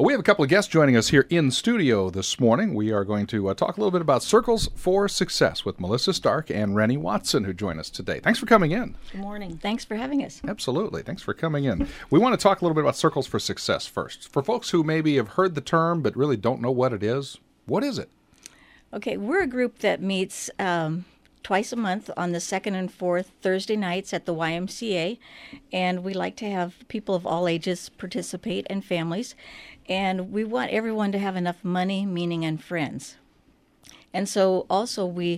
Well, we have a couple of guests joining us here in studio this morning. We are going to talk a little bit about Circles for Success with Melissa Stark and Rennie Watson, who join us today. Thanks for coming in. Good morning. Thanks for having us. Absolutely. Thanks for coming in. We want to talk a little bit about Circles for Success first. For folks who maybe have heard the term but really don't know what it is, what is it? Okay, we're a group that meets twice a month on the second and fourth Thursday nights at the YMCA, and we like to have people of all ages participate and families, and we want everyone to have enough money, meaning, and friends. And so also we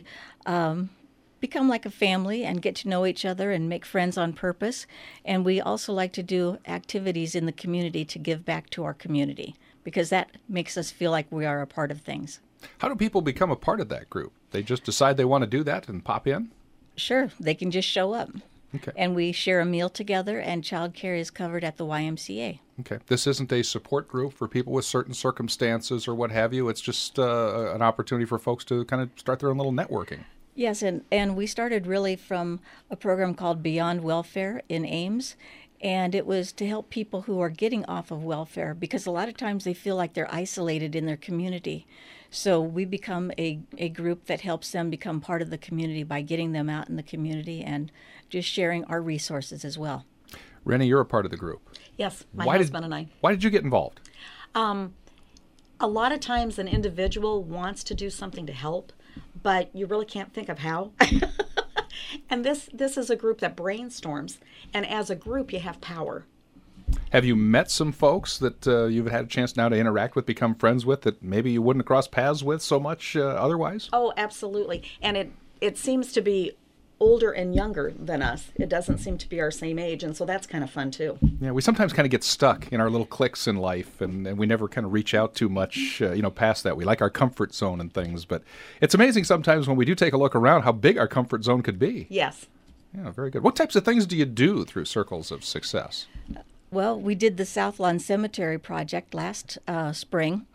become like a family and get to know each other and make friends on purpose, and we also like to do activities in the community to give back to our community, because that makes us feel like we are a part of things. How do people become a part of that group? They just decide they want to do that and pop in? Sure, they can just show up. Okay. And we share a meal together, and childcare is covered at the YMCA. Okay. This isn't a support group for people with certain circumstances or what have you. It's just an opportunity for folks to kind of start their own little networking. Yes, and we started really from a program called Beyond Welfare in Ames, and it was to help people who are getting off of welfare, because a lot of times they feel like they're isolated in their community. So we become a group that helps them become part of the community by getting them out in the community and just sharing our resources as well. Rennie, you're a part of the group. Yes, my husband and I. Why did you get involved? A lot of times an individual wants to do something to help, but you really can't think of how. And this is a group that brainstorms, and as a group you have power. Have you met some folks that you've had a chance now to interact with, become friends with, that maybe you wouldn't have crossed paths with so much otherwise? Oh, absolutely. And it seems to be older and younger than us. It doesn't seem to be our same age, and so that's kind of fun too. Yeah, we sometimes kind of get stuck in our little cliques in life, and we never kind of reach out too much, past that. We like our comfort zone and things, but it's amazing sometimes when we do take a look around how big our comfort zone could be. Yes. Yeah, very good. What types of things do you do through Circles of Success? Well, we did the South Lawn Cemetery project last spring,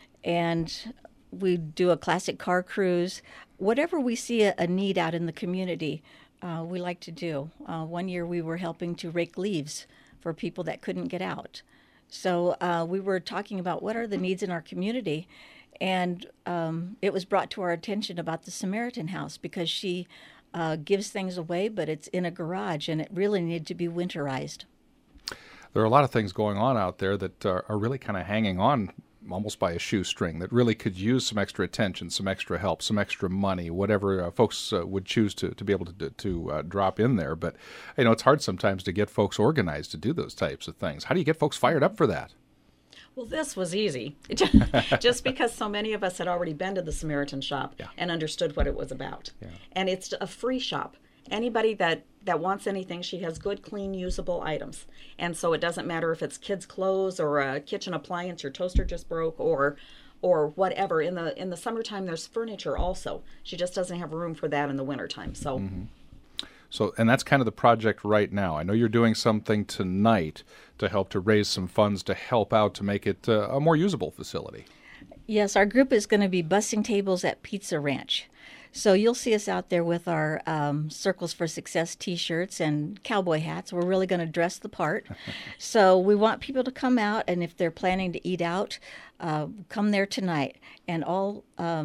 and we do a classic car cruise. Whatever we see a need out in the community, we like to do. One year we were helping to rake leaves for people that couldn't get out. So we were talking about what are the needs in our community, and it was brought to our attention about the Samaritan House, because she gives things away, but it's in a garage, and it really needed to be winterized. There are a lot of things going on out there that are really kind of hanging on almost by a shoestring, that really could use some extra attention, some extra help, some extra money, whatever folks would choose to be able to drop in there. But, it's hard sometimes to get folks organized to do those types of things. How do you get folks fired up for that? Well, this was easy, just because so many of us had already been to the Samaritan shop and understood what it was about. Yeah. And it's a free shop. Anybody that wants anything, she has good, clean, usable items. And so it doesn't matter if it's kids' clothes or a kitchen appliance, your toaster just broke, or whatever. In the summertime, there's furniture also. She just doesn't have room for that in the wintertime. So. Mm-hmm. So, and that's kind of the project right now. I know you're doing something tonight to help to raise some funds to help out to make it a more usable facility. Yes, our group is going to be bussing tables at Pizza Ranch. So you'll see us out there with our Circles for Success T-shirts and cowboy hats. We're really going to dress the part. So we want people to come out, and if they're planning to eat out, come there tonight. And all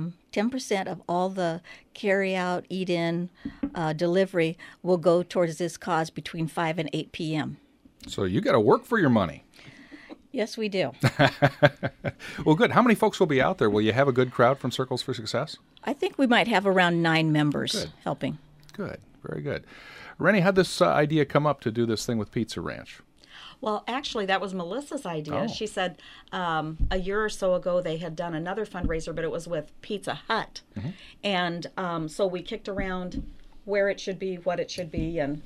10% of all the carry-out, eat-in, delivery will go towards this cause between 5 and 8 p.m. So you got to work for your money. Yes, we do. Well, good. How many folks will be out there? Will you have a good crowd from Circles for Success? I think we might have around 9 members helping. Good. Very good. Rennie, how'd this idea come up to do this thing with Pizza Ranch? Well, actually, that was Melissa's idea. Oh. She said a year or so ago they had done another fundraiser, but it was with Pizza Hut. Mm-hmm. And so we kicked around where it should be, what it should be, and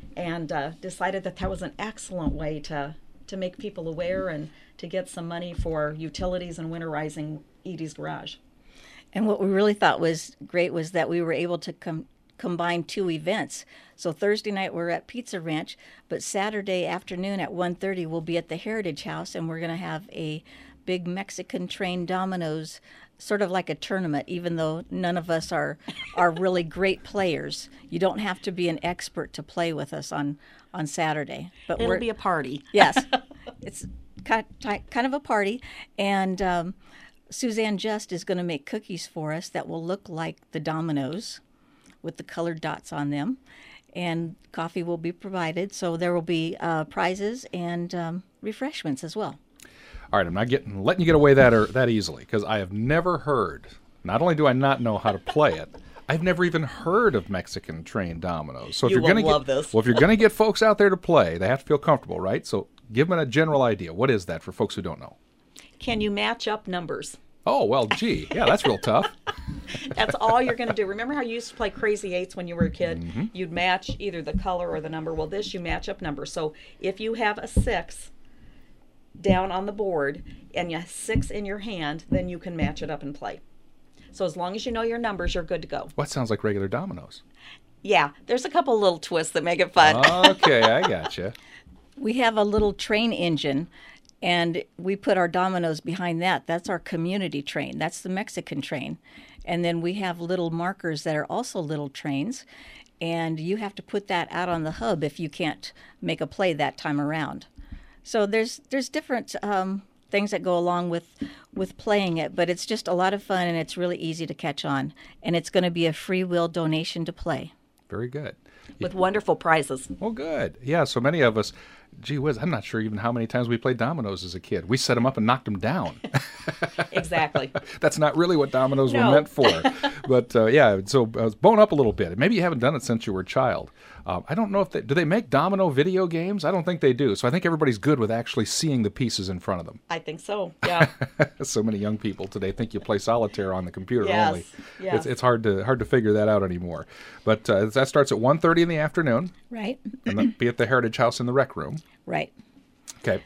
decided that was an excellent way to make people aware and to get some money for utilities and winterizing Edie's garage. And what we really thought was great was that we were able to combine 2 events. So Thursday night we're at Pizza Ranch, but Saturday afternoon at 1:30 we'll be at the Heritage House, and we're going to have a big Mexican trained dominoes, sort of like a tournament, even though none of us are really great players. You don't have to be an expert to play with us on Saturday. But it'll be a party. Yes. kind of a party, and Suzanne Just is going to make cookies for us that will look like the dominoes with the colored dots on them, and coffee will be provided. So there will be prizes and refreshments as well. All right, I'm not letting you get away that easily, because I have never heard, not only do I not know how to play it, I've never even heard of Mexican trained dominoes. So if you're going to love this. Well, if you're going to get folks out there to play, they have to feel comfortable, right? So give them a general idea. What is that for folks who don't know? Can you match up numbers? Oh, well, gee. Yeah, that's real tough. That's all you're going to do. Remember how you used to play Crazy Eights when you were a kid? Mm-hmm. You'd match either the color or the number. Well, this, you match up numbers. So if you have a 6 down on the board and you have 6 in your hand, then you can match it up and play. So as long as you know your numbers, you're good to go. What sounds like regular dominoes? Yeah, there's a couple little twists that make it fun. Okay, I gotcha. We have a little train engine, and we put our dominoes behind that. That's our community train. That's the Mexican train. And then we have little markers that are also little trains, and you have to put that out on the hub if you can't make a play that time around. So there's different things that go along with playing it, but it's just a lot of fun, and it's really easy to catch on. And it's going to be a free will donation to play. Very good. With wonderful prizes. Well, good. Yeah, so many of us, gee whiz, I'm not sure even how many times we played dominoes as a kid. We set them up and knocked them down. Exactly. That's not really what dominoes were meant for. But yeah, so bone up a little bit. Maybe you haven't done it since you were a child. I don't know if do they make domino video games? I don't think they do. So I think everybody's good with actually seeing the pieces in front of them. I think so, yeah. So many young people today think you play solitaire on the computer only. Yes. It's hard to figure that out anymore. But that starts at 1:30 in the afternoon. Right. And then be at the Heritage House in the Rec Room. Right. Okay.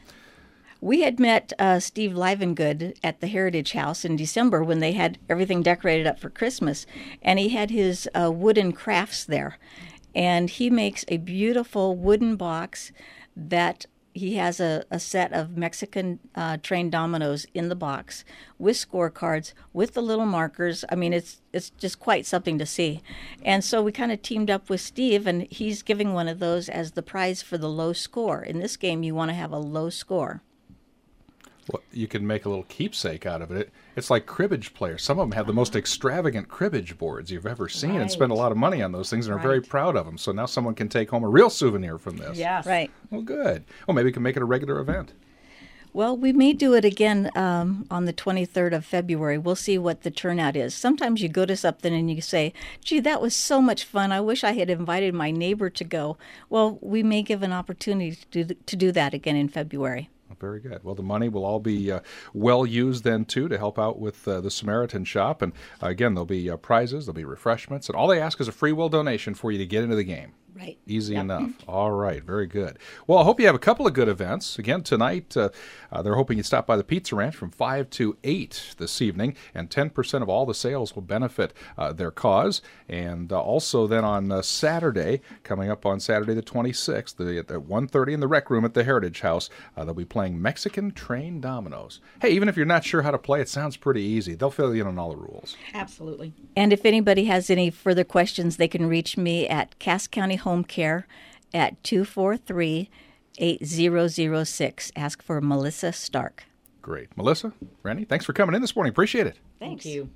We had met Steve Livengood at the Heritage House in December when they had everything decorated up for Christmas, and he had his wooden crafts there. And he makes a beautiful wooden box that he has a set of Mexican trained dominoes in the box with scorecards, with the little markers. I mean, it's just quite something to see. And so we kind of teamed up with Steve, and he's giving one of those as the prize for the low score. In this game, you want to have a low score. Well, you can make a little keepsake out of it. It's like cribbage players. Some of them have the most extravagant cribbage boards you've ever seen and spend a lot of money on those things and are very proud of them. So now someone can take home a real souvenir from this. Yes. Right. Well, good. Well, maybe we can make it a regular event. Well, we may do it again on the 23rd of February. We'll see what the turnout is. Sometimes you go to something and you say, gee, that was so much fun. I wish I had invited my neighbor to go. Well, we may give an opportunity to do that again in February. Very good. Well, the money will all be well used then, too, to help out with the Samaritan Shop. And again, there'll be prizes, there'll be refreshments. And all they ask is a free will donation for you to get into the game. Right. Easy enough. All right. Very good. Well, I hope you have a couple of good events. Again, tonight, they're hoping you stop by the Pizza Ranch from 5 to 8 this evening, and 10% of all the sales will benefit their cause. And also then on Saturday, coming up on Saturday the 26th, at 1:30 in the Rec Room at the Heritage House, they'll be playing Mexican trained dominoes. Hey, even if you're not sure how to play, it sounds pretty easy. They'll fill you in on all the rules. Absolutely. And if anybody has any further questions, they can reach me at Cass County Home Care at 243-8006. Ask for Melissa Stark. Great. Melissa, Randy, thanks for coming in this morning. Appreciate it. Thank you.